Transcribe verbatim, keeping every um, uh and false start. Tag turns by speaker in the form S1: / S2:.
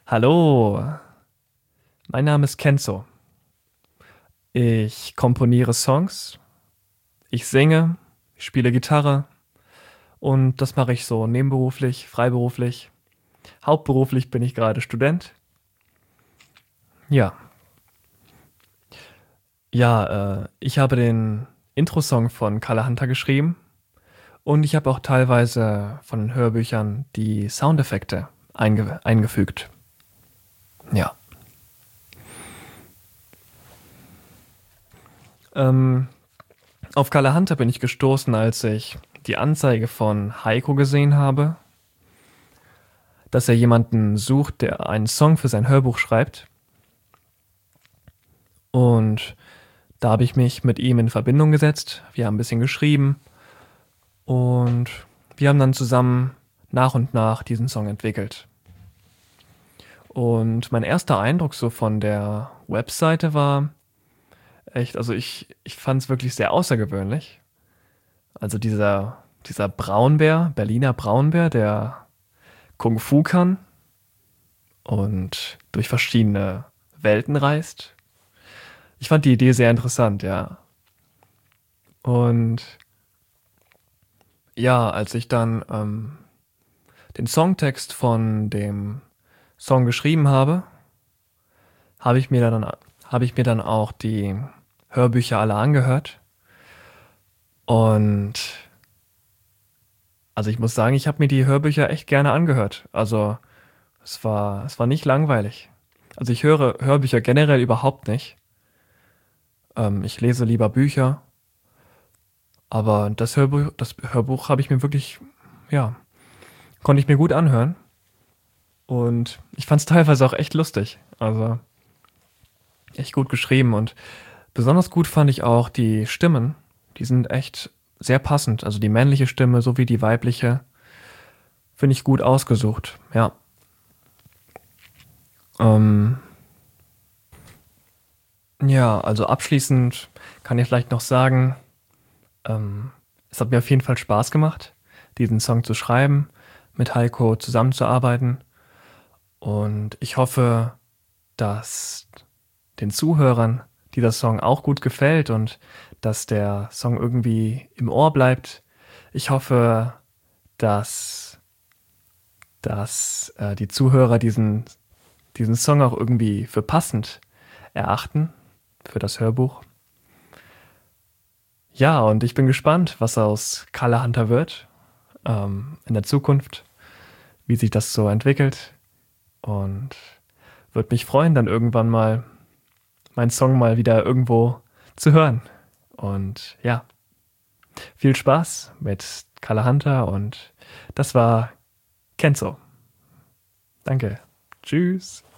S1: Hallo, mein Name ist Kenzo. Ich komponiere Songs, ich singe, ich spiele Gitarre und das mache ich so nebenberuflich, freiberuflich. Hauptberuflich bin ich gerade Student. Ja, ja, äh, ich habe den Intro-Song von Kalle Hunter geschrieben und ich habe auch teilweise von den Hörbüchern die Soundeffekte einge eingefügt. Ja. Ähm, auf Kalle Hunter bin ich gestoßen, als ich die Anzeige von Heiko gesehen habe, dass er jemanden sucht, der einen Song für sein Hörbuch schreibt. Und da habe ich mich mit ihm in Verbindung gesetzt. Wir haben ein bisschen geschrieben und wir haben dann zusammen nach und nach diesen Song entwickelt. Und mein erster Eindruck so von der Webseite war echt, also ich, ich fand es wirklich sehr außergewöhnlich. Also dieser, dieser Braunbär, Berliner Braunbär, der Kung Fu kann und durch verschiedene Welten reist. Ich fand die Idee sehr interessant, ja. Und ja, als ich dann ähm, den Songtext von dem Song geschrieben habe, habe ich mir dann habe ich mir dann auch die Hörbücher alle angehört. Und also ich muss sagen, ich habe mir die Hörbücher echt gerne angehört. Also es war es war nicht langweilig. Also ich höre Hörbücher generell überhaupt nicht. Ähm, ich lese lieber Bücher, aber das Hörbuch, das Hörbuch habe ich mir wirklich, ja, konnte ich mir gut anhören. Und ich fand es teilweise auch echt lustig. Also echt gut geschrieben. Und besonders gut fand ich auch die Stimmen. Die sind echt sehr passend. Also die männliche Stimme sowie die weibliche finde ich gut ausgesucht. Ja. Ähm, ja, also abschließend kann ich vielleicht noch sagen, ähm, es hat mir auf jeden Fall Spaß gemacht, diesen Song zu schreiben, mit Heiko zusammenzuarbeiten. Und ich hoffe, dass den Zuhörern dieser Song auch gut gefällt und dass der Song irgendwie im Ohr bleibt. Ich hoffe, dass, dass äh, die Zuhörer diesen, diesen Song auch irgendwie für passend erachten, für das Hörbuch. Ja, und ich bin gespannt, was aus Kalle Hunter wird ähm, in der Zukunft, wie sich das so entwickelt. Und würde mich freuen, dann irgendwann mal meinen Song mal wieder irgendwo zu hören. Und ja, viel Spaß mit Kalle Hunter und das war Kenzo. Danke. Tschüss.